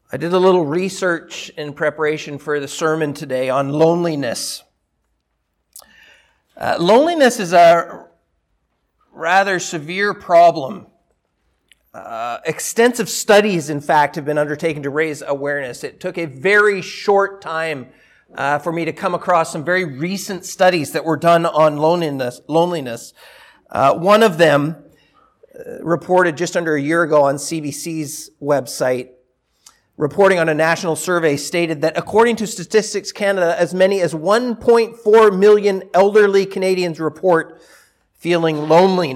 I did a little research in preparation for the sermon today on loneliness. Loneliness is a rather severe problem. Extensive studies, in fact, have been undertaken to raise awareness. It took a very short time for me to come across some very recent studies that were done on loneliness. One of them, reported just under a year ago on CBC's website, reporting on a national survey, stated that according to Statistics Canada, as many as 1.4 million elderly Canadians report feeling lonely.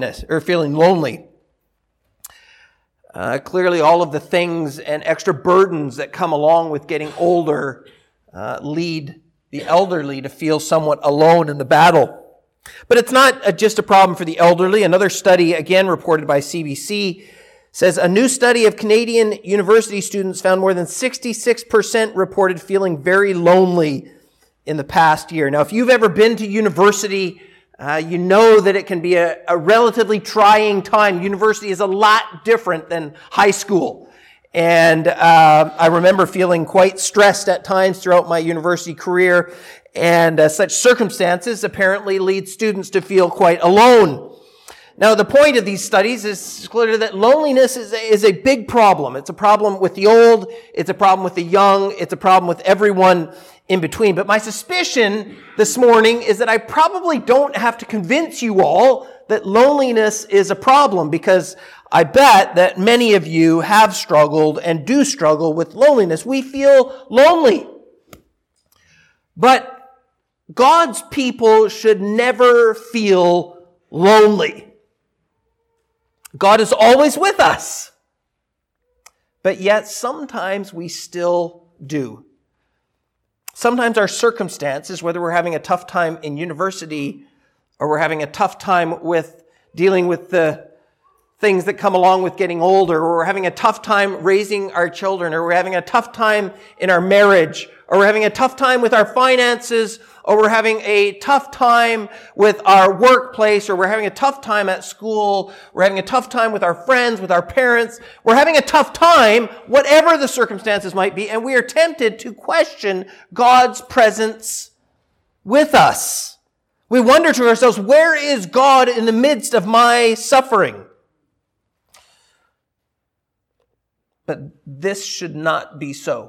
Clearly, all of the things and extra burdens that come along with getting older lead the elderly to feel somewhat alone in the battle. But it's not just a problem for the elderly. Another study, again reported by CBC, says a new study of Canadian university students found more than 66% reported feeling very lonely in the past year. Now, if you've ever been to university, you know that it can be a relatively trying time. University is a lot different than high school. And I remember feeling quite stressed at times throughout my university career. And such circumstances apparently lead students to feel quite alone. Now, the point of these studies is clearly that loneliness is a big problem. It's a problem with the old, it's a problem with the young, it's a problem with everyone in between. But my suspicion this morning is that I probably don't have to convince you all that loneliness is a problem, because I bet that many of you have struggled and do struggle with loneliness. We feel lonely. But God's people should never feel lonely. God is always with us. But yet sometimes we still do. Sometimes our circumstances, whether we're having a tough time in university or we're having a tough time with dealing with the things that come along with getting older, or we're having a tough time raising our children, or we're having a tough time in our marriage, or we're having a tough time with our finances, or we're having a tough time with our workplace, or we're having a tough time at school, we're having a tough time with our friends, with our parents, we're having a tough time, whatever the circumstances might be, and we are tempted to question God's presence with us. We wonder to ourselves, where is God in the midst of my suffering? But this should not be so.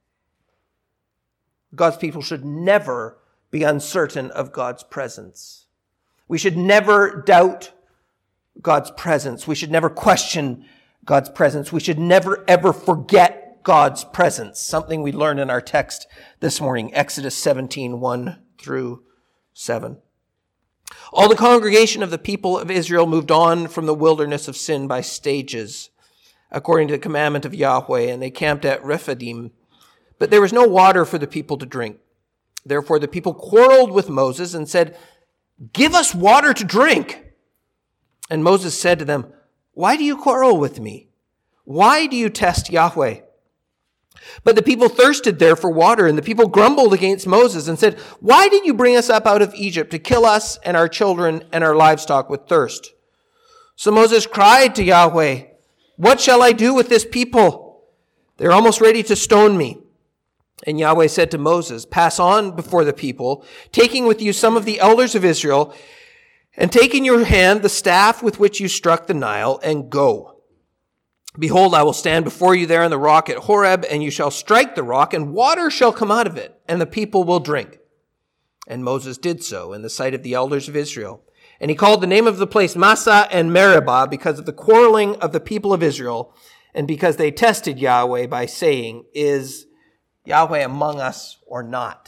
God's people should never be uncertain of God's presence. We should never doubt God's presence. We should never question God's presence. We should never, ever forget God's presence. Something we learned in our text this morning, Exodus 17, 1 through 7. All the congregation of the people of Israel moved on from the wilderness of sin by stages, according to the commandment of Yahweh, and they camped at Rephidim. But there was no water for the people to drink. Therefore the people quarreled with Moses and said, "Give us water to drink." And Moses said to them, "Why do you quarrel with me? Why do you test Yahweh?" But the people thirsted there for water, and the people grumbled against Moses and said, "Why did you bring us up out of Egypt to kill us and our children and our livestock with thirst?" So Moses cried to Yahweh, "What shall I do with this people? They're almost ready to stone me." And Yahweh said to Moses, "Pass on before the people, taking with you some of the elders of Israel, and take in your hand the staff with which you struck the Nile, and go. Behold, I will stand before you there on the rock at Horeb, and you shall strike the rock, and water shall come out of it, and the people will drink." And Moses did so in the sight of the elders of Israel. And he called the name of the place Massah and Meribah, because of the quarreling of the people of Israel, and because they tested Yahweh by saying, "Is Yahweh among us or not?"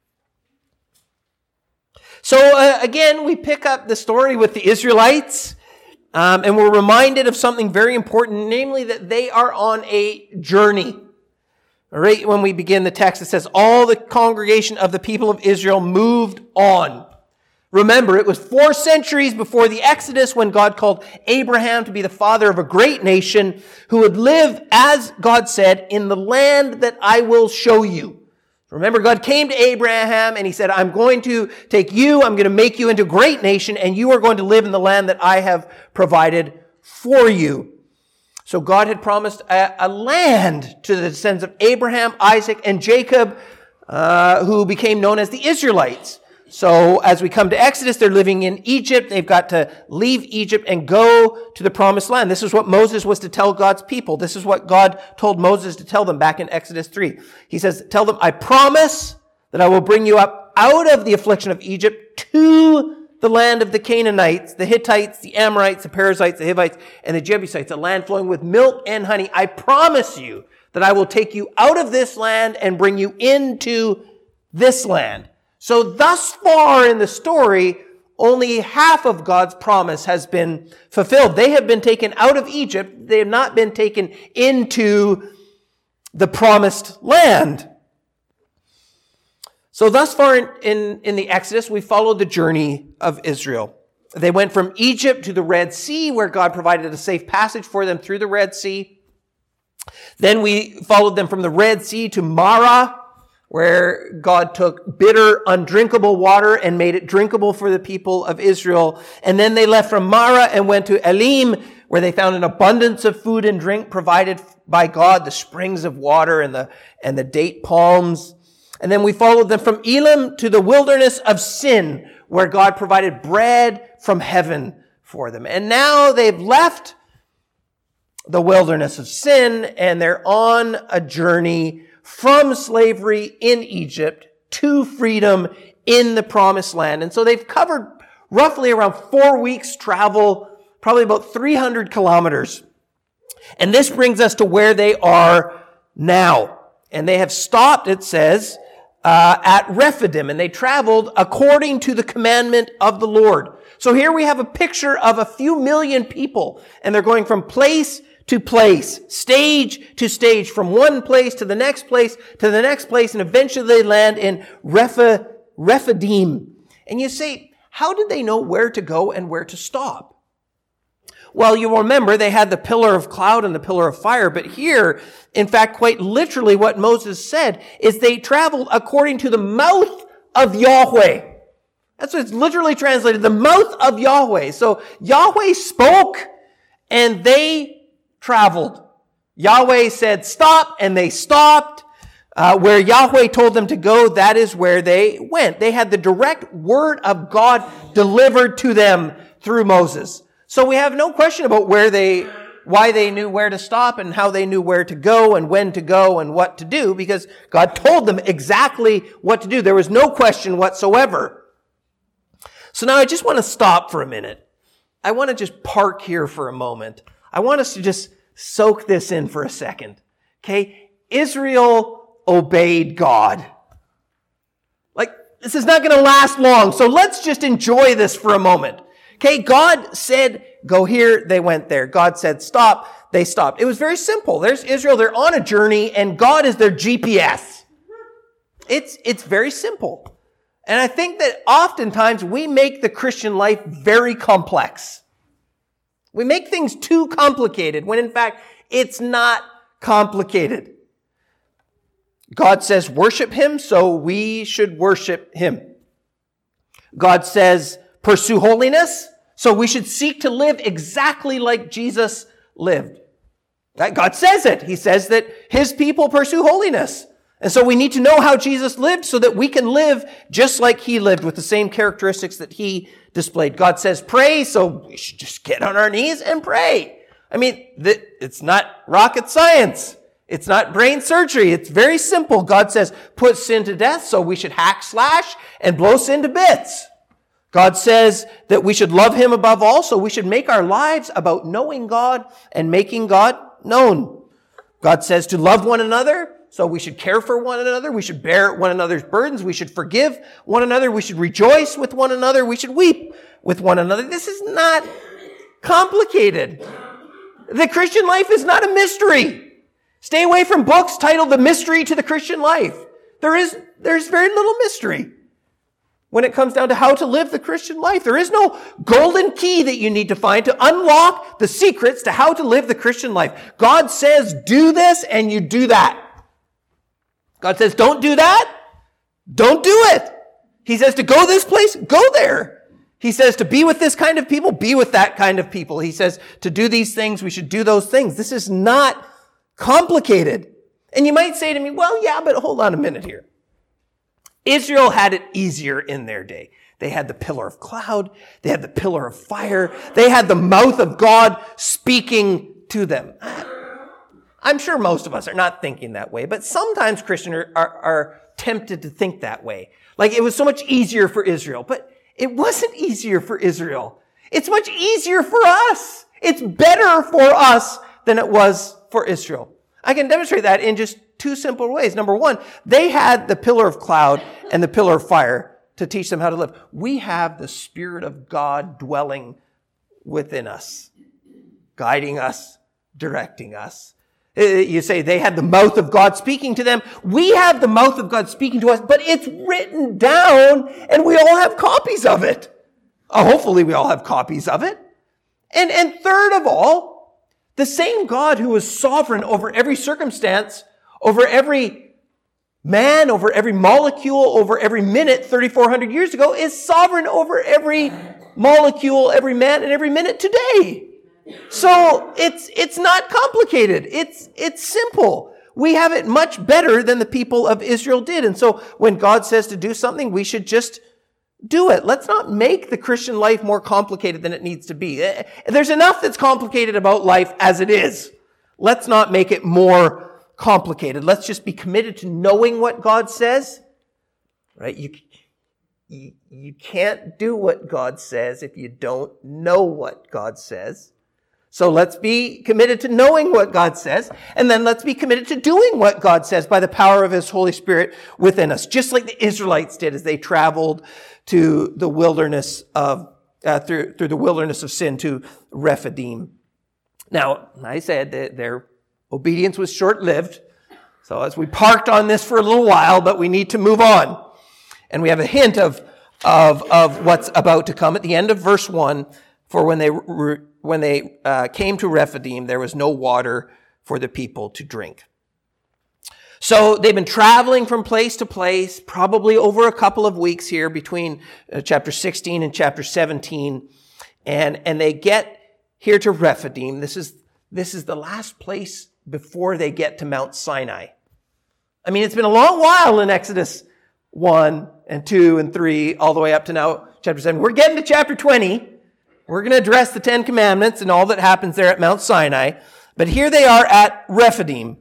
So again, we pick up the story with the Israelites, and we're reminded of something very important, namely that they are on a journey. Right when we begin the text, it says, all the congregation of the people of Israel moved on. Remember, it was 4 centuries before the Exodus when God called Abraham to be the father of a great nation who would live, as God said, in the land that I will show you. Remember, God came to Abraham and he said, "I'm going to take you, I'm going to make you into a great nation, and you are going to live in the land that I have provided for you." So God had promised a land to the descendants of Abraham, Isaac, and Jacob, who became known as the Israelites. So as we come to Exodus, they're living in Egypt. They've got to leave Egypt and go to the promised land. This is what Moses was to tell God's people. This is what God told Moses to tell them back in Exodus 3. He says, tell them, I promise that I will bring you up out of the affliction of Egypt to the land of the Canaanites, the Hittites, the Amorites, the Perizzites, the Hivites, and the Jebusites, a land flowing with milk and honey. I promise you that I will take you out of this land and bring you into this land. So thus far in the story, only half of God's promise has been fulfilled. They have been taken out of Egypt. They have not been taken into the promised land. So thus far in the Exodus, we followed the journey of Israel. They went from Egypt to the Red Sea, where God provided a safe passage for them through the Red Sea. Then we followed them from the Red Sea to Marah, where God took bitter, undrinkable water and made it drinkable for the people of Israel. And then they left from Marah and went to Elim, where they found an abundance of food and drink provided by God, the springs of water and the date palms. And then we followed them from Elim to the wilderness of Sin, where God provided bread from heaven for them. And now they've left the wilderness of Sin, and they're on a journey from slavery in Egypt to freedom in the promised land. And so they've covered roughly around 4 weeks travel, probably about 300 kilometers. And this brings us to where they are now. And they have stopped, it says, at Rephidim, and they traveled according to the commandment of the Lord. So here we have a picture of a few million people, and they're going from place to place, stage to stage, from one place to the next place to the next place, and eventually they land in Rephidim. And you say, how did they know where to go and where to stop? Well, you remember they had the pillar of cloud and the pillar of fire, but here, in fact, quite literally what Moses said is they traveled according to the mouth of Yahweh. That's what it's literally translated, the mouth of Yahweh. So Yahweh spoke and they traveled. Yahweh said stop and they stopped. Where Yahweh told them to go, that is where they went. They had the direct word of God delivered to them through Moses. So we have no question about why they knew where to stop and how they knew where to go and when to go and what to do, because God told them exactly what to do. There was no question whatsoever. So now I just want to stop for a minute. I want to just park here for a moment. I want us to just soak this in for a second. Okay? Israel obeyed God. Like, this is not going to last long, so let's just enjoy this for a moment. Okay, God said, go here, they went there. God said, stop, they stopped. It was very simple. There's Israel, they're on a journey, and God is their GPS. It's very simple. And I think that oftentimes we make the Christian life very complex. We make things too complicated, when in fact, it's not complicated. God says, worship Him, so we should worship Him. God says, pursue holiness, so we should seek to live exactly like Jesus lived. God says it. He says that His people pursue holiness. And so we need to know how Jesus lived so that we can live just like He lived with the same characteristics that He displayed. God says pray, so we should just get on our knees and pray. I mean, it's not rocket science. It's not brain surgery. It's very simple. God says put sin to death, so we should hack, slash, and blow sin to bits. God says that we should love Him above all, so we should make our lives about knowing God and making God known. God says to love one another, so we should care for one another. We should bear one another's burdens. We should forgive one another. We should rejoice with one another. We should weep with one another. This is not complicated. The Christian life is not a mystery. Stay away from books titled The Mystery to the Christian Life. There's very little mystery when it comes down to how to live the Christian life. There is no golden key that you need to find to unlock the secrets to how to live the Christian life. God says, do this, and you do that. God says, don't do that. Don't do it. He says to go this place, go there. He says to be with this kind of people, be with that kind of people. He says to do these things, we should do those things. This is not complicated. And you might say to me, well, yeah, but hold on a minute here. Israel had it easier in their day. They had the pillar of cloud. They had the pillar of fire. They had the mouth of God speaking to them. I'm sure most of us are not thinking that way, but sometimes Christians are tempted to think that way. Like it was so much easier for Israel, but it wasn't easier for Israel. It's much easier for us. It's better for us than it was for Israel. I can demonstrate that in just two simple ways. Number one, they had the pillar of cloud and the pillar of fire to teach them how to live. We have the Spirit of God dwelling within us, guiding us, directing us. You say they had the mouth of God speaking to them. We have the mouth of God speaking to us, but it's written down and we all have copies of it. Hopefully we all have copies of it. And third of all, the same God who is sovereign over every circumstance, over every man, over every molecule, over every minute 3,400 years ago is sovereign over every molecule, every man, and every minute today. So it's not complicated. It's simple. We have it much better than the people of Israel did. And so when God says to do something, we should just do it. Let's not make the Christian life more complicated than it needs to be. There's enough that's complicated about life as it is. Let's not make it more complicated. Let's just be committed to knowing what God says. Right? You can't do what God says if you don't know what God says. So let's be committed to knowing what God says, and then let's be committed to doing what God says by the power of His Holy Spirit within us, just like the Israelites did as they traveled to the wilderness of through the wilderness of sin to Rephidim. Now, I said that their obedience was short-lived, so as we parked on this for a little while, but we need to move on, and we have a hint of what's about to come at the end of verse 1. For when they came to Rephidim, there was no water for the people to drink. So they've been traveling from place to place, probably over a couple of weeks here between chapter 16 and chapter 17. And they get here to Rephidim. This is the last place before they get to Mount Sinai. I mean, it's been a long while in Exodus 1 and 2 and 3, all the way up to now chapter 7. We're getting to chapter 20. We're going to address the Ten Commandments and all that happens there at Mount Sinai. But here they are at Rephidim.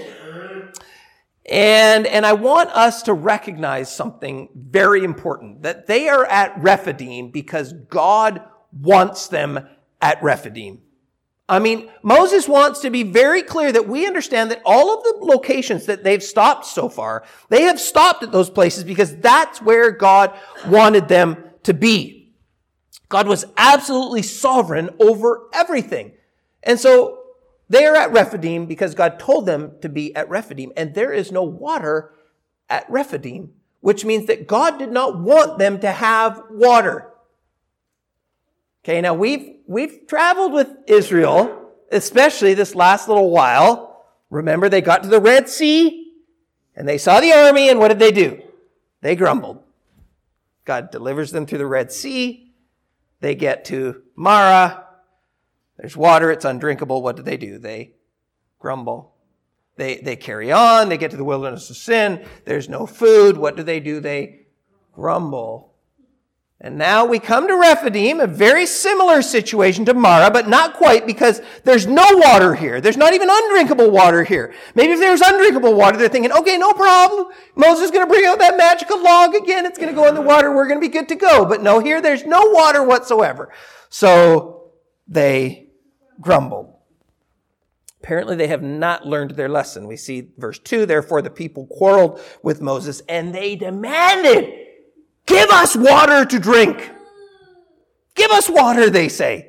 And I want us to recognize something very important, that they are at Rephidim because God wants them at Rephidim. I mean, Moses wants to be very clear that we understand that all of the locations that they've stopped so far, they have stopped at those places because that's where God wanted them to be. God was absolutely sovereign over everything. And so they are at Rephidim because God told them to be at Rephidim. And there is no water at Rephidim, which means that God did not want them to have water. Okay, now we've traveled with Israel, especially this last little while. Remember, they got to the Red Sea and they saw the army, and what did they do? They grumbled. God delivers them through the Red Sea. They get to Marah. There's water. It's undrinkable. What do? They grumble. They carry on. They get to the wilderness of sin. There's no food. What do? They grumble. And now we come to Rephidim, a very similar situation to Marah, but not quite, because there's no water here. There's not even undrinkable water here. Maybe if there's undrinkable water, they're thinking, okay, no problem. Moses is going to bring out that magical log again. It's going to go in the water. We're going to be good to go. But no, here there's no water whatsoever. So they grumbled. Apparently they have not learned their lesson. We see verse 2, therefore the people quarreled with Moses and they demanded, give us water to drink. Give us water, they say.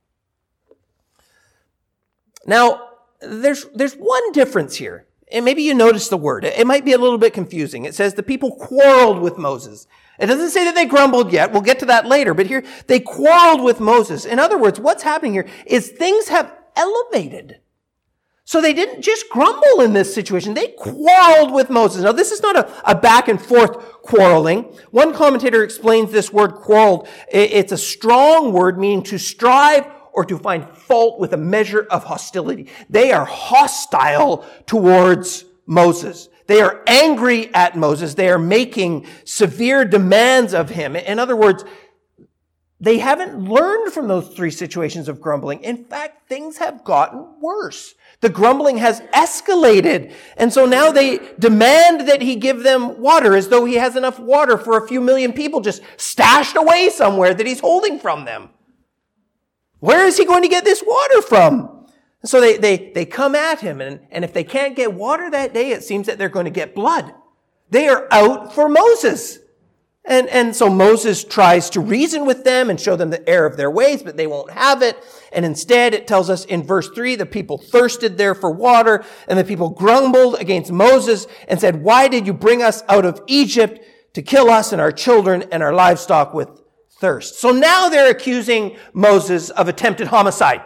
Now, there's one difference here. And maybe you notice the word. It might be a little bit confusing. It says the people quarreled with Moses. It doesn't say that they grumbled yet. We'll get to that later. But here, they quarreled with Moses. In other words, what's happening here is things have elevated. So they didn't just grumble in this situation. They quarreled with Moses. Now, this is not a back and forth quarreling. One commentator explains this word quarreled. It's a strong word meaning to strive or to find fault with a measure of hostility. They are hostile towards Moses. They are angry at Moses. They are making severe demands of him. In other words, they haven't learned from those three situations of grumbling. In fact, things have gotten worse. The grumbling has escalated. And so now they demand that he give them water as though he has enough water for a few million people just stashed away somewhere that he's holding from them. Where is he going to get this water from? So they come at him, and if they can't get water that day, it seems that they're going to get blood. They are out for Moses. And so Moses tries to reason with them and show them the error of their ways, but they won't have it. And instead, it tells us in verse 3, the people thirsted there for water, and the people grumbled against Moses and said, "Why did you bring us out of Egypt to kill us and our children and our livestock with thirst?" So now they're accusing Moses of attempted homicide.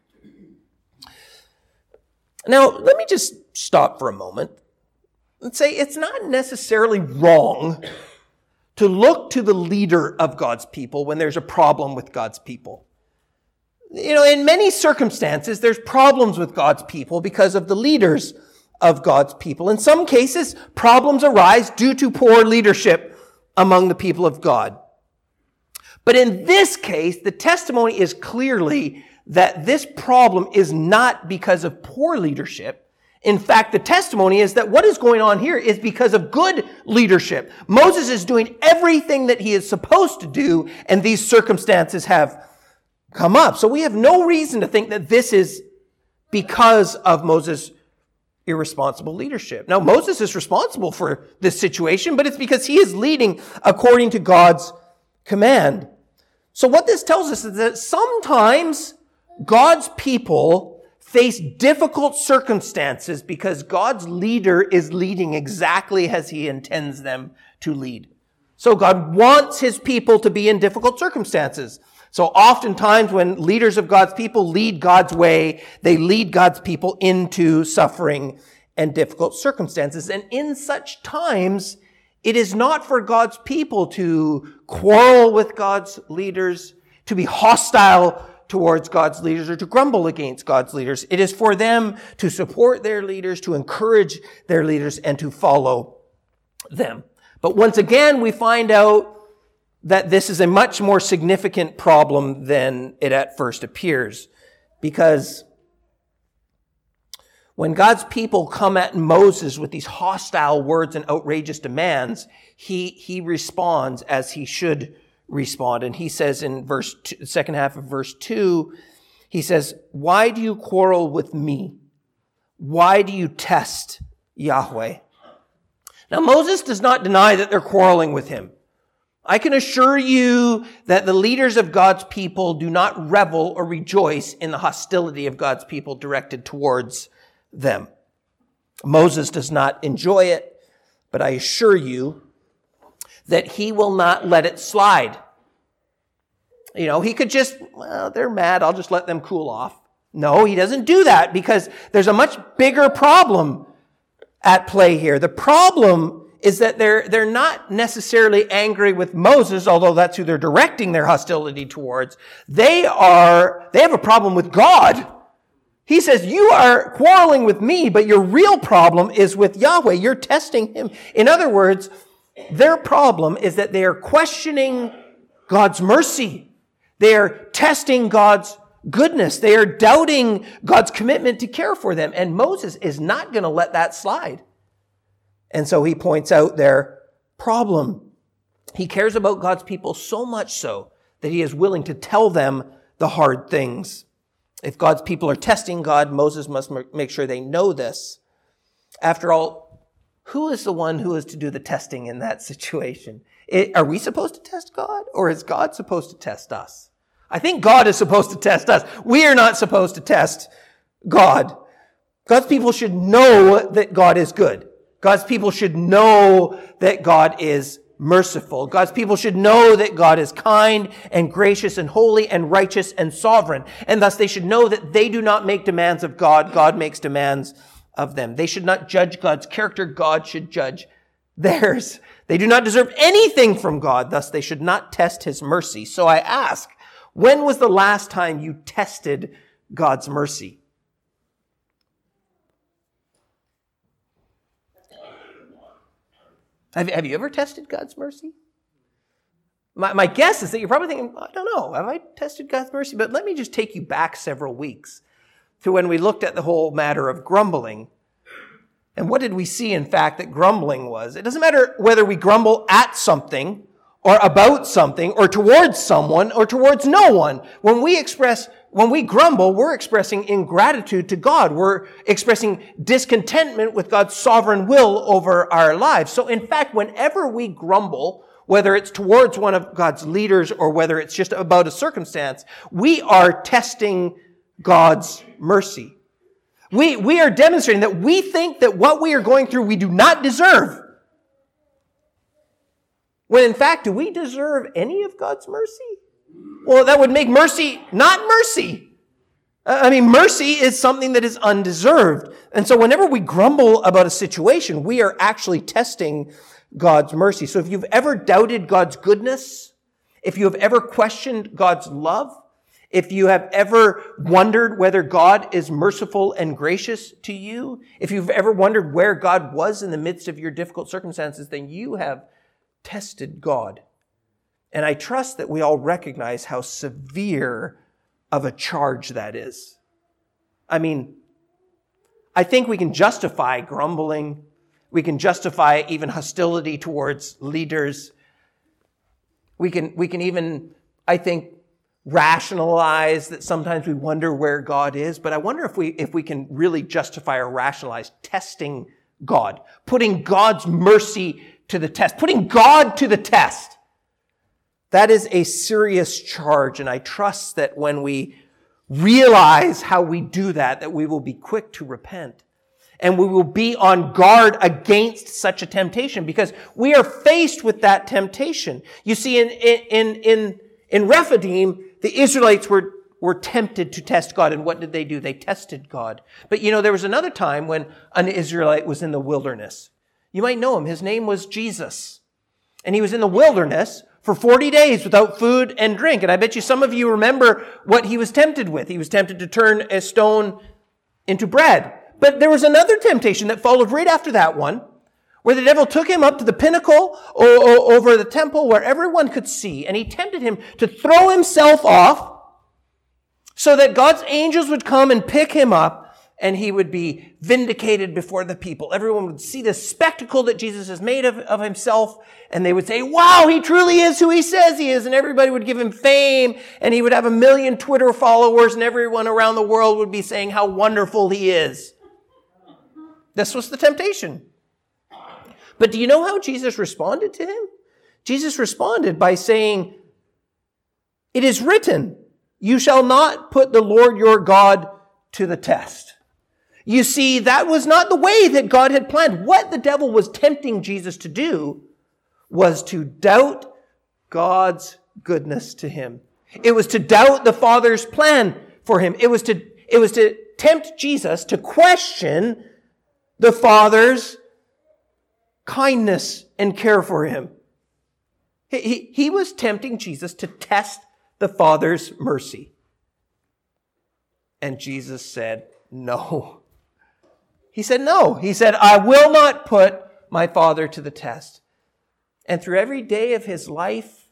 Now, let me just stop for a moment and say it's not necessarily wrong to look to the leader of God's people when there's a problem with God's people. You know, in many circumstances, there's problems with God's people because of the leaders of God's people. In some cases, problems arise due to poor leadership among the people of God. But in this case, the testimony is clearly that this problem is not because of poor leadership. In fact, the testimony is that what is going on here is because of good leadership. Moses is doing everything that he is supposed to do, and these circumstances have come up. So we have no reason to think that this is because of Moses' irresponsible leadership. Now, Moses is responsible for this situation, but it's because he is leading according to God's command. So what this tells us is that sometimes God's people face difficult circumstances because God's leader is leading exactly as he intends them to lead. So God wants his people to be in difficult circumstances. So oftentimes when leaders of God's people lead God's way, they lead God's people into suffering and difficult circumstances. And in such times, it is not for God's people to quarrel with God's leaders, to be hostile towards God's leaders, or to grumble against God's leaders. It is for them to support their leaders, to encourage their leaders, and to follow them. But once again, we find out that this is a much more significant problem than it at first appears. Because when God's people come at Moses with these hostile words and outrageous demands, he responds as he should respond. And he says in second half of verse 2, he says, "Why do you quarrel with me? Why do you test Yahweh?" Now, Moses does not deny that they're quarreling with him. I can assure you that the leaders of God's people do not revel or rejoice in the hostility of God's people directed towards them. Moses does not enjoy it, but I assure you that he will not let it slide. You know, he could just, well, they're mad, I'll just let them cool off. No, he doesn't do that because there's a much bigger problem at play here. The problem is that they're not necessarily angry with Moses, although that's who they're directing their hostility towards. They have a problem with God. He says, you are quarreling with me, but your real problem is with Yahweh. You're testing him. In other words, their problem is that they are questioning God's mercy. They are testing God's goodness. They are doubting God's commitment to care for them. And Moses is not going to let that slide. And so he points out their problem. He cares about God's people so much so that he is willing to tell them the hard things. If God's people are testing God, Moses must make sure they know this. After all, who is the one who is to do the testing in that situation? Are we supposed to test God, or is God supposed to test us? I think God is supposed to test us. We are not supposed to test God. God's people should know that God is good. God's people should know that God is merciful. God's people should know that God is kind and gracious and holy and righteous and sovereign. And thus they should know that they do not make demands of God. God makes demands of them. They should not judge God's character. God should judge theirs. They do not deserve anything from God. Thus they should not test his mercy. So I ask, when was the last time you tested God's mercy? Have you ever tested God's mercy? My guess is that you're probably thinking, I don't know, have I tested God's mercy? But let me just take you back several weeks to when we looked at the whole matter of grumbling. And what did we see, in fact, that grumbling was? It doesn't matter whether we grumble at something or about something or towards someone or towards no one. When we grumble, we're expressing ingratitude to God. We're expressing discontentment with God's sovereign will over our lives. So in fact, whenever we grumble, whether it's towards one of God's leaders or whether it's just about a circumstance, we are testing God's mercy. We are demonstrating that we think that what we are going through we do not deserve. When in fact, do we deserve any of God's mercy? Well, that would make mercy not mercy. Mercy is something that is undeserved. And so whenever we grumble about a situation, we are actually testing God's mercy. So if you've ever doubted God's goodness, if you have ever questioned God's love, if you have ever wondered whether God is merciful and gracious to you, if you've ever wondered where God was in the midst of your difficult circumstances, then you have tested God. And I trust that we all recognize how severe of a charge that is. I think we can justify grumbling. We can justify even hostility towards leaders. We can even, I think, rationalize that sometimes we wonder where God is. But I wonder if we can really justify or rationalize testing God, putting God's mercy to the test, putting God to the test. That is a serious charge, and I trust that when we realize how we do that we will be quick to repent. And we will be on guard against such a temptation because we are faced with that temptation. You see, in Rephidim, the Israelites were tempted to test God. And what did they do? They tested God. But there was another time when an Israelite was in the wilderness. You might know him. His name was Jesus. And he was in the wilderness for 40 days without food and drink. And I bet you some of you remember what he was tempted with. He was tempted to turn a stone into bread. But there was another temptation that followed right after that one, where the devil took him up to the pinnacle over the temple where everyone could see, and he tempted him to throw himself off so that God's angels would come and pick him up, and he would be vindicated before the people. Everyone would see the spectacle that Jesus has made of himself, and they would say, wow, he truly is who he says he is, and everybody would give him fame, and he would have 1 million Twitter followers, and everyone around the world would be saying how wonderful he is. This was the temptation. But do you know how Jesus responded to him? Jesus responded by saying, "It is written, you shall not put the Lord your God to the test." You see, that was not the way that God had planned. What the devil was tempting Jesus to do was to doubt God's goodness to him. It was to doubt the Father's plan for him. It was to tempt Jesus to question the Father's kindness and care for him. He was tempting Jesus to test the Father's mercy. And Jesus said, no. He said, no. He said, I will not put my Father to the test. And through every day of his life,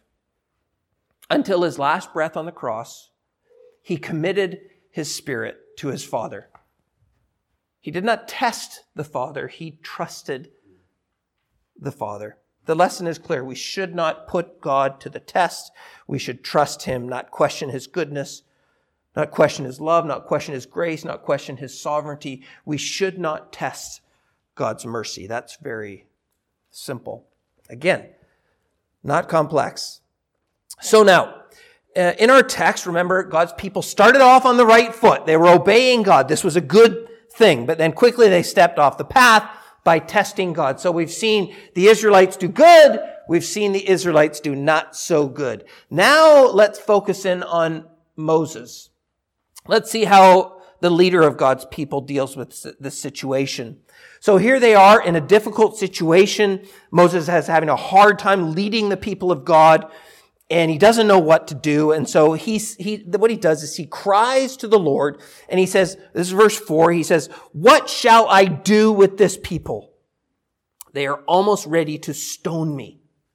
until his last breath on the cross, he committed his spirit to his Father. He did not test the Father. He trusted the Father. The lesson is clear. We should not put God to the test. We should trust him, not question his goodness, not question his love, not question his grace, not question his sovereignty. We should not test God's mercy. That's very simple. Again, not complex. So now, in our text, remember, God's people started off on the right foot. They were obeying God. This was a good thing. But then quickly they stepped off the path by testing God. So we've seen the Israelites do good. we've seen the Israelites do not so good. Now let's focus in on Moses. Let's see how the leader of God's people deals with this situation. So here they are in a difficult situation. Moses is having a hard time leading the people of God, and he doesn't know what to do. And so what he does is he cries to the Lord, and he says, this is verse 4, he says, "What shall I do with this people? They are almost ready to stone me."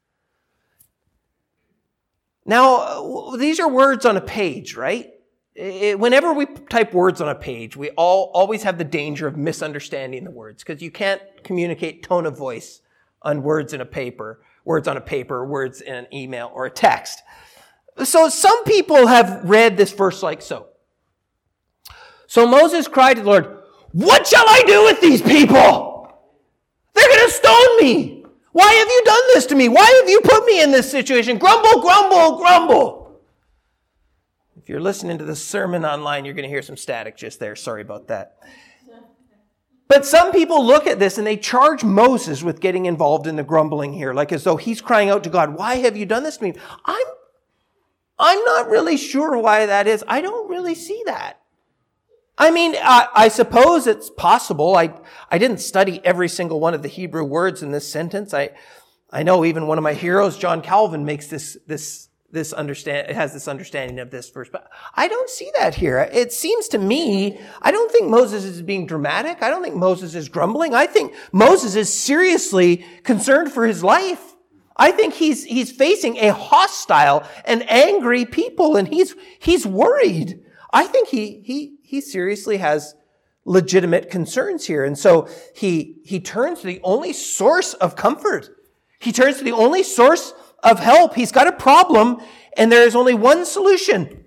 Now, these are words on a page, right? Whenever we type words on a page, we always have the danger of misunderstanding the words, because you can't communicate tone of voice on words on a paper, words in an email or a text. So some people have read this verse like so. So Moses cried to the Lord, "What shall I do with these people? They're going to stone me. Why have you done this to me? Why have you put me in this situation? Grumble, grumble, grumble." If you're listening to the sermon online, you're going to hear some static just there. Sorry about that. But some people look at this and they charge Moses with getting involved in the grumbling here, like as though he's crying out to God, "Why have you done this to me?" I'm not really sure why that is. I don't really see that. I mean, I suppose it's possible. I didn't study every single one of the Hebrew words in this sentence. I know even one of my heroes, John Calvin, makes this understanding of this verse, but I don't see that here. It seems to me, I don't think Moses is being dramatic. I don't think Moses is grumbling. I think Moses is seriously concerned for his life. I think he's facing a hostile and angry people, and he's worried. I think he seriously has legitimate concerns here. And so he turns to the only source of comfort. He turns to the only source of help. He's got a problem, and there is only one solution.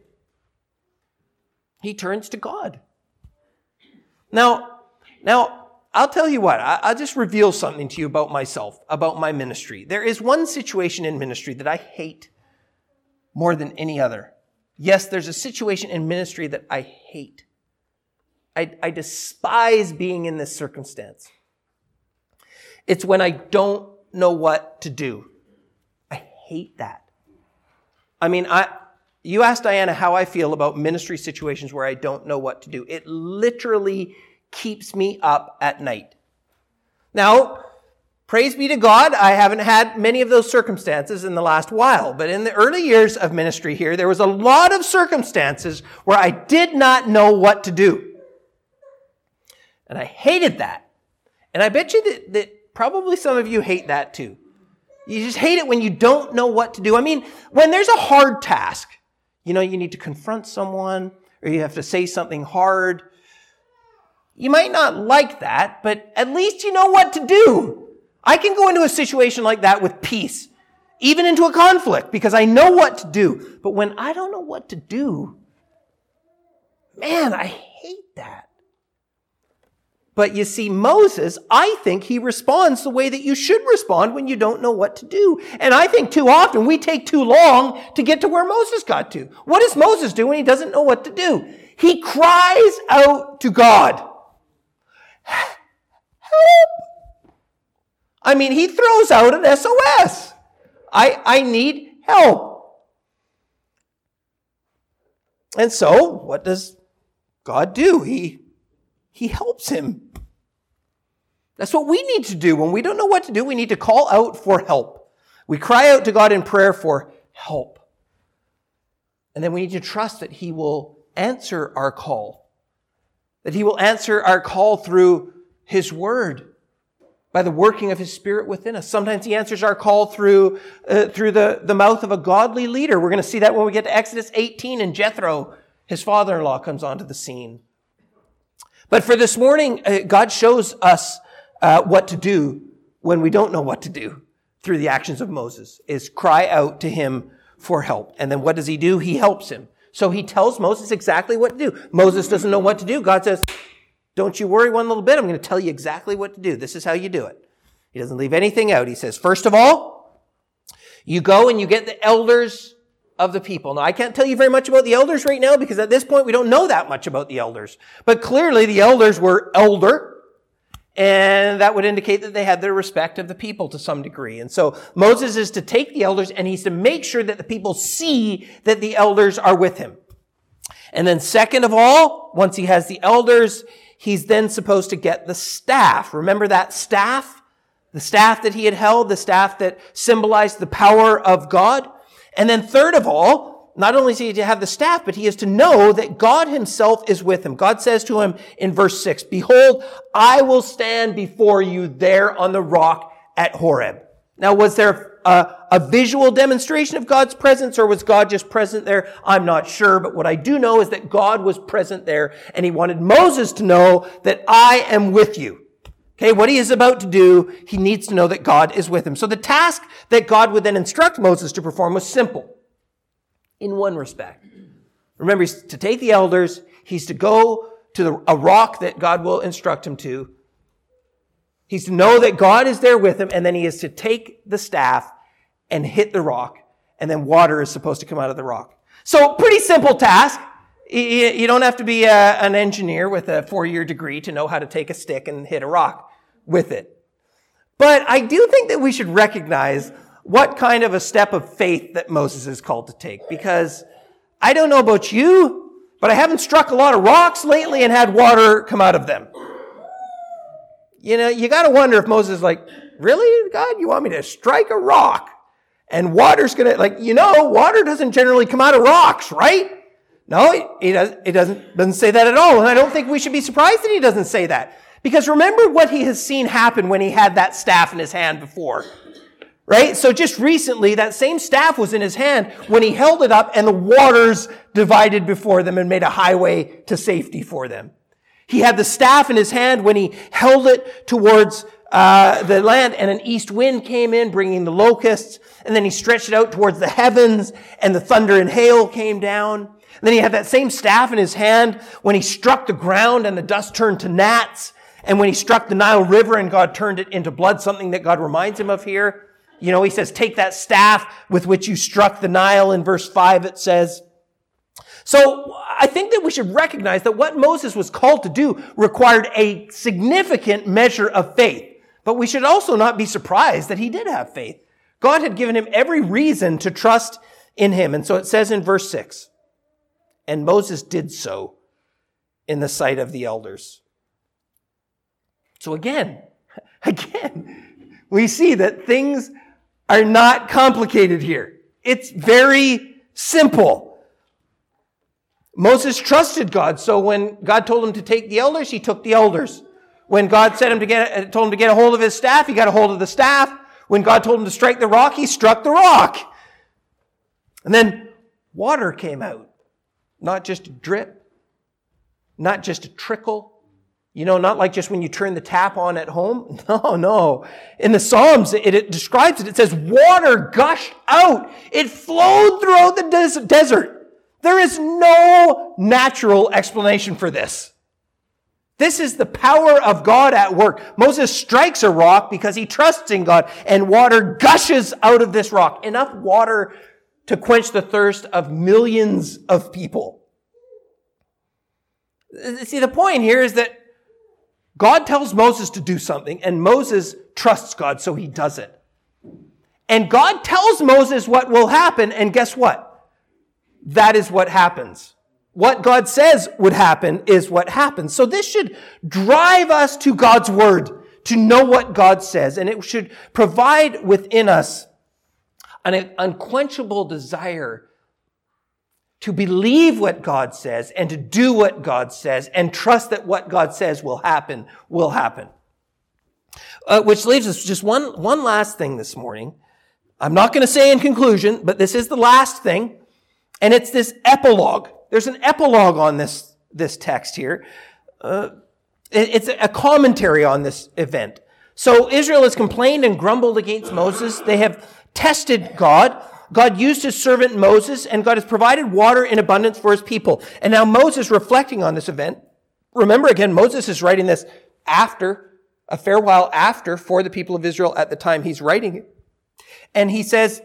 He turns to God. Now, I'll tell you what, I'll just reveal something to you about myself, about my ministry. There is one situation in ministry that I hate more than any other. Yes, there's a situation in ministry that I hate. I despise being in this circumstance. It's when I don't know what to do. I hate that. I mean, you asked Diana how I feel about ministry situations where I don't know what to do. It literally keeps me up at night. Now, praise be to God, I haven't had many of those circumstances in the last while, but in the early years of ministry here, there was a lot of circumstances where I did not know what to do. And I hated that. And I bet you that probably some of you hate that too. You just hate it when you don't know what to do. I mean, when there's a hard task, you need to confront someone or you have to say something hard. You might not like that, but at least you know what to do. I can go into a situation like that with peace, even into a conflict, because I know what to do. But when I don't know what to do, man, I hate that. But you see, Moses, I think he responds the way that you should respond when you don't know what to do. And I think too often we take too long to get to where Moses got to. What does Moses do when he doesn't know what to do? He cries out to God. Help! I mean, he throws out an SOS. I need help. And so, what does God do? He helps him. That's what we need to do. When we don't know what to do, we need to call out for help. We cry out to God in prayer for help. And then we need to trust that he will answer our call. That he will answer our call through his word, by the working of his Spirit within us. Sometimes he answers our call through the mouth of a godly leader. We're going to see that when we get to Exodus 18 and Jethro, his father-in-law, comes onto the scene. But for this morning, God shows us what to do when we don't know what to do through the actions of Moses, is cry out to him for help. And then what does he do? He helps him. So he tells Moses exactly what to do. Moses doesn't know what to do. God says, don't you worry one little bit. I'm going to tell you exactly what to do. This is how you do it. He doesn't leave anything out. He says, first of all, you go and you get the elders of the people. Now, I can't tell you very much about the elders right now because at this point we don't know that much about the elders. But clearly the elders were elder And that would indicate that they had the respect of the people to some degree. And so Moses is to take the elders and he's to make sure that the people see that the elders are with him. And then second of all, once he has the elders, he's then supposed to get the staff. Remember that staff? The staff that he had held, the staff that symbolized the power of God. And then third of all, not only is he to have the staff, but he is to know that God himself is with him. God says to him in verse 6, "Behold, I will stand before you there on the rock at Horeb." Now, was there a visual demonstration of God's presence, or was God just present there? I'm not sure, but what I do know is that God was present there, and he wanted Moses to know that I am with you. Okay, what he is about to do, he needs to know that God is with him. So the task that God would then instruct Moses to perform was simple in one respect. Remember, he's to take the elders, he's to go to a rock that God will instruct him to. He's to know that God is there with him, and then he is to take the staff and hit the rock, and then water is supposed to come out of the rock. So pretty simple task. You don't have to be an engineer with a 4-year degree to know how to take a stick and hit a rock with it. But I do think that we should recognize what kind of a step of faith that Moses is called to take. Because I don't know about you, but I haven't struck a lot of rocks lately and had water come out of them. You know, you got to wonder if Moses is like, really, God, you want me to strike a rock? And water's going to, water doesn't generally come out of rocks, right? No, it doesn't say that at all. And I don't think we should be surprised that he doesn't say that. Because remember what he has seen happen when he had that staff in his hand before. Right? So just recently, that same staff was in his hand when he held it up and the waters divided before them and made a highway to safety for them. He had the staff in his hand when he held it towards the land, and an east wind came in, bringing the locusts. And then he stretched it out towards the heavens, and the thunder and hail came down. And then he had that same staff in his hand when he struck the ground, and the dust turned to gnats. And when he struck the Nile River, and God turned it into blood, something that God reminds him of here. You know, he says, take that staff with which you struck the Nile. In verse 5, it says. So I think that we should recognize that what Moses was called to do required a significant measure of faith. But we should also not be surprised that he did have faith. God had given him every reason to trust in him. And so it says in verse 6, and Moses did so in the sight of the elders. So again, we see that things are not complicated here. It's very simple. Moses trusted God, so when God told him to take the elders, he took the elders. When God told him to get a hold of his staff, he got a hold of the staff. When God told him to strike the rock, he struck the rock. And then water came out. Not just a drip, not just a trickle. You know, not like just when you turn the tap on at home. No. In the Psalms, it describes it. It says water gushed out. It flowed throughout the desert. There is no natural explanation for this. This is the power of God at work. Moses strikes a rock because he trusts in God, and water gushes out of this rock. Enough water to quench the thirst of millions of people. See, the point here is that God tells Moses to do something, and Moses trusts God, so he does it. And God tells Moses what will happen, and guess what? That is what happens. What God says would happen is what happens. So this should drive us to God's word, to know what God says, and it should provide within us an unquenchable desire to believe what God says and to do what God says and trust that what God says will happen, will happen. Which leaves us just one last thing this morning. I'm not going to say in conclusion, but this is the last thing, and it's this epilogue. There's an epilogue on this text here. It's a commentary on this event. So Israel has complained and grumbled against Moses. They have tested God. God used his servant Moses, and God has provided water in abundance for his people. And now Moses, reflecting on this event, remember again, Moses is writing this a fair while after, for the people of Israel at the time he's writing it. And he says,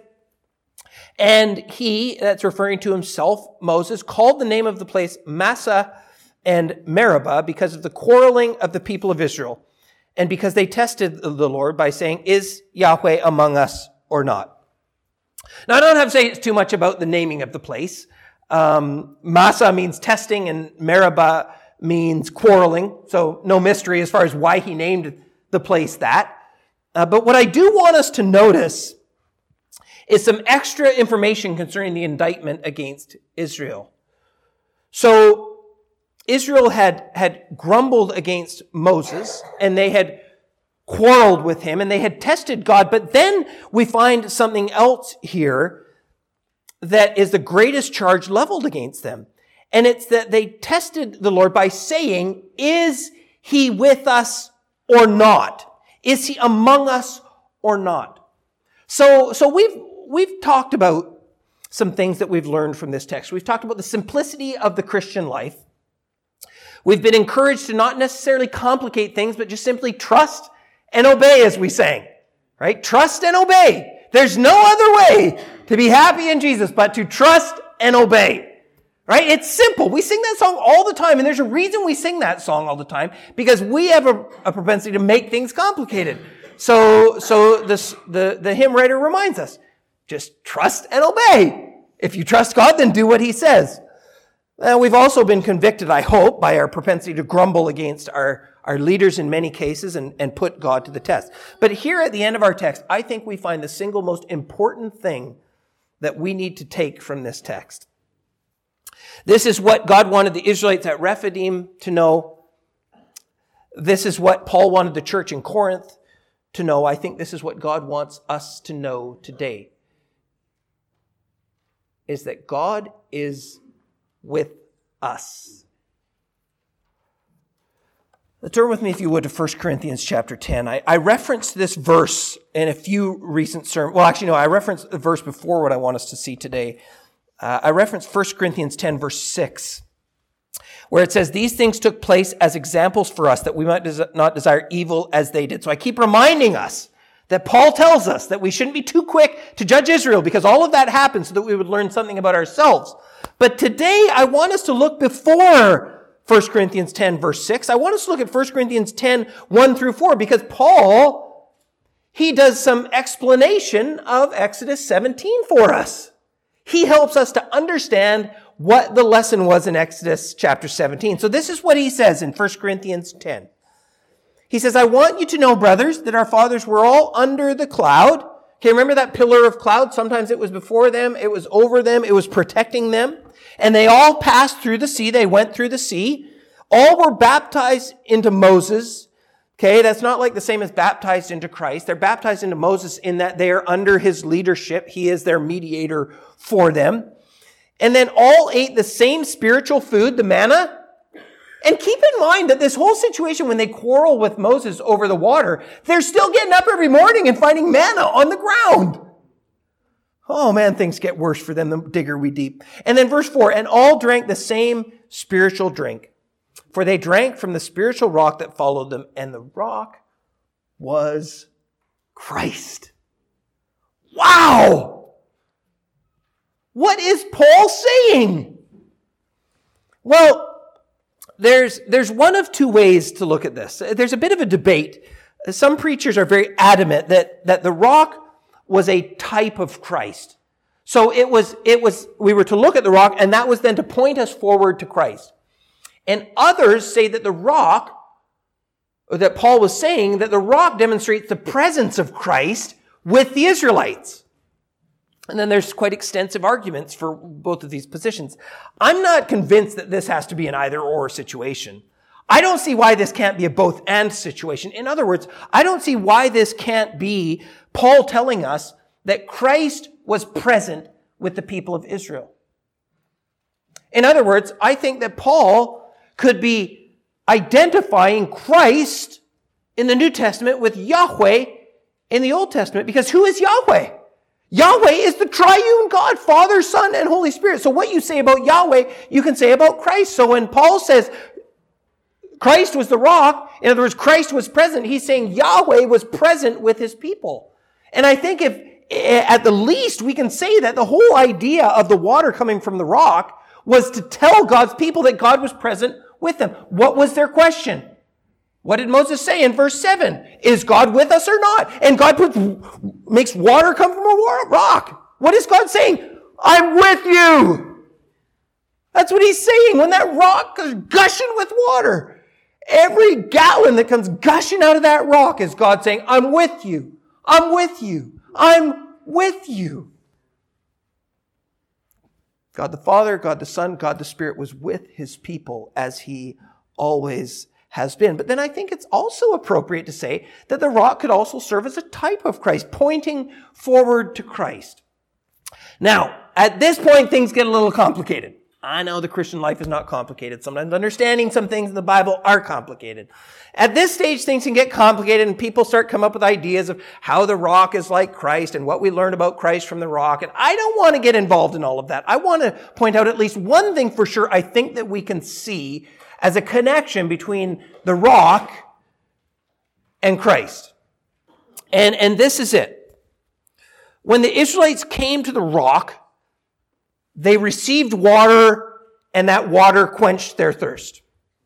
and he, that's referring to himself, Moses, called the name of the place Massah and Meribah because of the quarreling of the people of Israel. and because they tested the Lord by saying, is Yahweh among us or not? Now, I don't have to say too much about the naming of the place. Massa means testing, and Meribah means quarreling. So no mystery as far as why he named the place that. But what I do want us to notice is some extra information concerning the indictment against Israel. So Israel had grumbled against Moses, and they had quarreled with him, and they had tested God. But then we find something else here that is the greatest charge leveled against them. And it's that they tested the Lord by saying, is he with us or not? Is he among us or not? So we've talked about some things that we've learned from this text. We've talked about the simplicity of the Christian life. We've been encouraged to not necessarily complicate things, but just simply trust and obey, as we sang, right? Trust and obey. There's no other way to be happy in Jesus but to trust and obey, right? It's simple. We sing that song all the time, and there's a reason we sing that song all the time, because we have a propensity to make things complicated. So the hymn writer reminds us, just trust and obey. If you trust God, then do what he says. We've also been convicted, I hope, by our propensity to grumble against our leaders in many cases and put God to the test. But here at the end of our text, I think we find the single most important thing that we need to take from this text. This is what God wanted the Israelites at Rephidim to know. This is what Paul wanted the church in Corinth to know. I think this is what God wants us to know today, is that God is with us. Turn with me, if you would, to 1 Corinthians chapter 10. I referenced this verse in a few recent sermons. Well, actually, no, I referenced the verse before what I want us to see today. I referenced 1 Corinthians 10, verse 6, where it says, these things took place as examples for us, that we might not desire evil as they did. So I keep reminding us that Paul tells us that we shouldn't be too quick to judge Israel, because all of that happened so that we would learn something about ourselves. But today, I want us to look before 1 Corinthians 10, verse 6. I want us to look at 1 Corinthians 10, 1 through 4, because Paul, he does some explanation of Exodus 17 for us. He helps us to understand what the lesson was in Exodus chapter 17. So this is what he says in 1 Corinthians 10. He says, I want you to know, brothers, that our fathers were all under the cloud. Okay, remember that pillar of cloud? Sometimes it was before them, it was over them, it was protecting them. And they all passed through the sea. They went through the sea. All were baptized into Moses. Okay, that's not like the same as baptized into Christ. They're baptized into Moses in that they are under his leadership. He is their mediator for them. And then all ate the same spiritual food, the manna. And keep in mind that this whole situation, when they quarrel with Moses over the water, they're still getting up every morning and finding manna on the ground. Oh man, things get worse for them the digger we deep. And then verse 4, and all drank the same spiritual drink, for they drank from the spiritual rock that followed them, and the rock was Christ. Wow! What is Paul saying? Well, there's one of two ways to look at this. There's a bit of a debate. Some preachers are very adamant that the rock was a type of Christ. So we were to look at the rock, and that was then to point us forward to Christ. And others say that the rock, or that Paul was saying that the rock demonstrates the presence of Christ with the Israelites. And then there's quite extensive arguments for both of these positions. I'm not convinced that this has to be an either-or situation. I don't see why this can't be a both-and situation. In other words, I don't see why this can't be Paul telling us that Christ was present with the people of Israel. In other words, I think that Paul could be identifying Christ in the New Testament with Yahweh in the Old Testament, because who is Yahweh? Yahweh is the triune God, Father, Son, and Holy Spirit. So what you say about Yahweh, you can say about Christ. So when Paul says Christ was the rock, in other words, Christ was present, he's saying Yahweh was present with his people. And I think if, at the least, we can say that the whole idea of the water coming from the rock was to tell God's people that God was present with them. What was their question? What did Moses say in verse 7? Is God with us or not? And God makes water come from a rock. What is God saying? I'm with you. That's what he's saying when that rock is gushing with water. Every gallon that comes gushing out of that rock is God saying, I'm with you. I'm with you. I'm with you. God the Father, God the Son, God the Spirit was with his people as he always has been. But then I think it's also appropriate to say that the rock could also serve as a type of Christ, pointing forward to Christ. Now, at this point, things get a little complicated. I know the Christian life is not complicated. Sometimes understanding some things in the Bible are complicated. At this stage, things can get complicated and people start coming up with ideas of how the rock is like Christ and what we learn about Christ from the rock. And I don't want to get involved in all of that. I want to point out at least one thing for sure I think that we can see as a connection between the rock and Christ. And this is it. When the Israelites came to the rock, they received water, and that water quenched their thirst.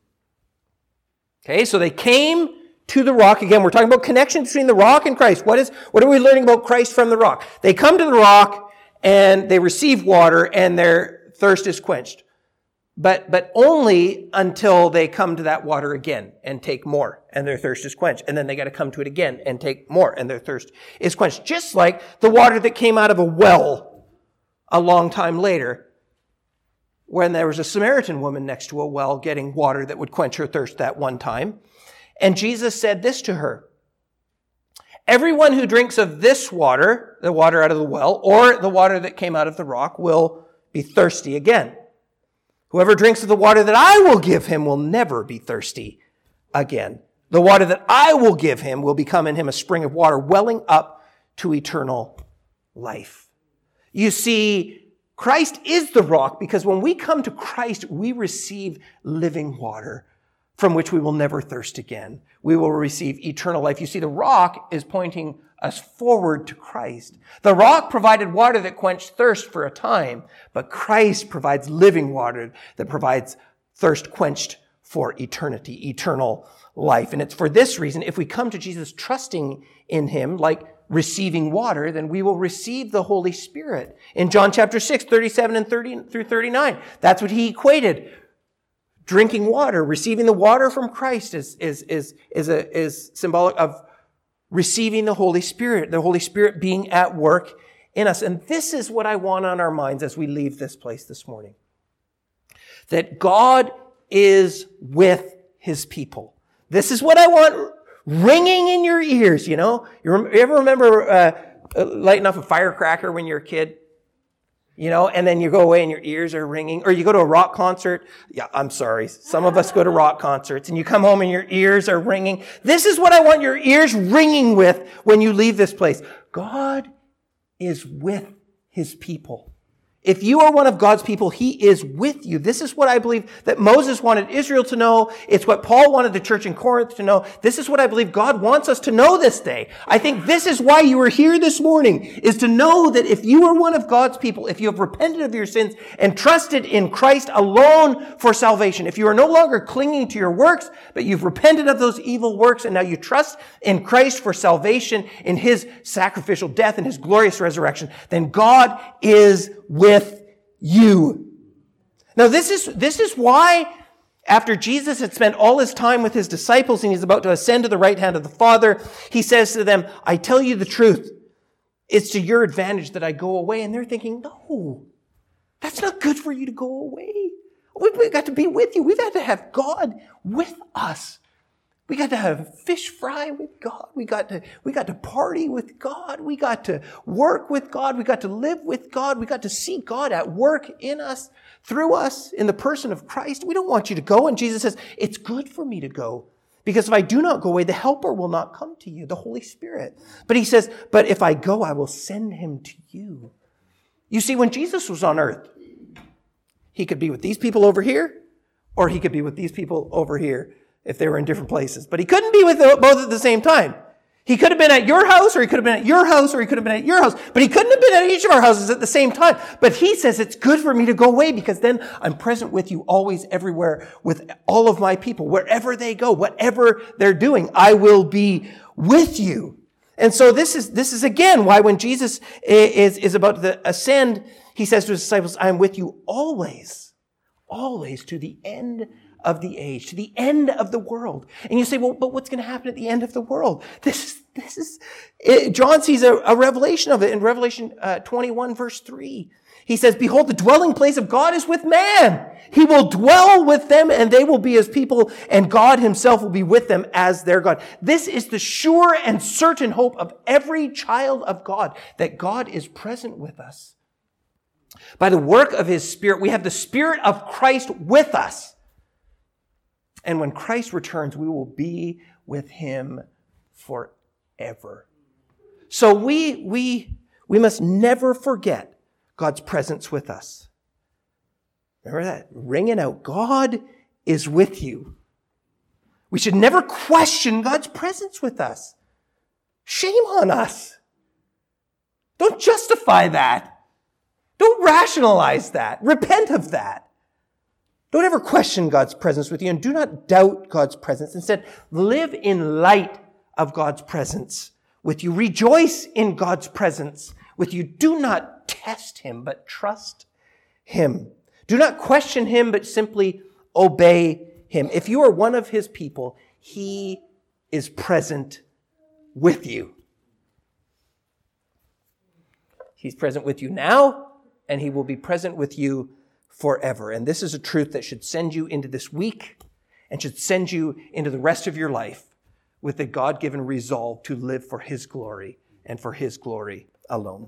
Okay, so they came to the rock. Again, we're talking about connection between the rock and Christ. What are we learning about Christ from the rock? They come to the rock, and they receive water, and their thirst is quenched. But only until they come to that water again and take more, and their thirst is quenched. And then they got to come to it again and take more, and their thirst is quenched. Just like the water that came out of a well a long time later, when there was a Samaritan woman next to a well getting water that would quench her thirst that one time. And Jesus said this to her: everyone who drinks of this water, the water out of the well, or the water that came out of the rock, will be thirsty again. Whoever drinks of the water that I will give him will never be thirsty again. The water that I will give him will become in him a spring of water welling up to eternal life. You see, Christ is the rock because when we come to Christ, we receive living water from which we will never thirst again. We will receive eternal life. You see, the rock is pointing us forward to Christ. The rock provided water that quenched thirst for a time, but Christ provides living water that provides thirst quenched for eternity, eternal life. And it's for this reason, if we come to Jesus trusting in him, like receiving water, then we will receive the Holy Spirit. In John chapter 6, 37 and 30 through 39, that's what he equated. Drinking water, receiving the water from Christ is symbolic of receiving the Holy Spirit being at work in us. And this is what I want on our minds as we leave this place this morning. That God is with his people. This is what I want ringing in your ears, you know? You ever remember lighting off a firecracker when you're a kid? You know, and then you go away and your ears are ringing. Or you go to a rock concert. Yeah, I'm sorry. Some of us go to rock concerts and you come home and your ears are ringing. This is what I want your ears ringing with when you leave this place. God is with his people. If you are one of God's people, he is with you. This is what I believe that Moses wanted Israel to know. It's what Paul wanted the church in Corinth to know. This is what I believe God wants us to know this day. I think this is why you are here this morning, is to know that if you are one of God's people, if you have repented of your sins and trusted in Christ alone for salvation, if you are no longer clinging to your works, but you've repented of those evil works and now you trust in Christ for salvation, in his sacrificial death and his glorious resurrection, then God is with you. Now this is why after Jesus had spent all his time with his disciples and he's about to ascend to the right hand of the Father, he says to them, I tell you the truth. It's to your advantage that I go away. And they're thinking, no, that's not good for you to go away. We've got to be with you. We've got to have God with us. We got to have fish fry with God. We got to party with God. We got to work with God. We got to live with God. We got to see God at work in us, through us, in the person of Christ. We don't want you to go. And Jesus says, it's good for me to go. Because if I do not go away, the helper will not come to you, the Holy Spirit. But he says, but if I go, I will send him to you. You see, when Jesus was on earth, he could be with these people over here, or he could be with these people over here, if they were in different places. But he couldn't be with both at the same time. He could have been at your house, or he could have been at your house, or he could have been at your house. But he couldn't have been at each of our houses at the same time. But he says it's good for me to go away because then I'm present with you always, everywhere, with all of my people. Wherever they go, whatever they're doing, I will be with you. And so this is again why when Jesus is about to ascend, he says to his disciples, I am with you always, always to the end of the age, to the end of the world. And you say, well, but what's going to happen at the end of the world? John sees a revelation of it in Revelation 21 verse 3. He says, behold, the dwelling place of God is with man. He will dwell with them and they will be his people, and God himself will be with them as their God. This is the sure and certain hope of every child of God, that God is present with us. By the work of his Spirit, we have the Spirit of Christ with us. And when Christ returns, we will be with him forever. So we must never forget God's presence with us. Remember that? Ringing out, God is with you. We should never question God's presence with us. Shame on us. Don't justify that. Don't rationalize that. Repent of that. Don't ever question God's presence with you, and do not doubt God's presence. Instead, live in light of God's presence with you. Rejoice in God's presence with you. Do not test him, but trust him. Do not question him, but simply obey him. If you are one of his people, he is present with you. He's present with you now, and he will be present with you forever. And this is a truth that should send you into this week and should send you into the rest of your life with the God-given resolve to live for his glory and for his glory alone.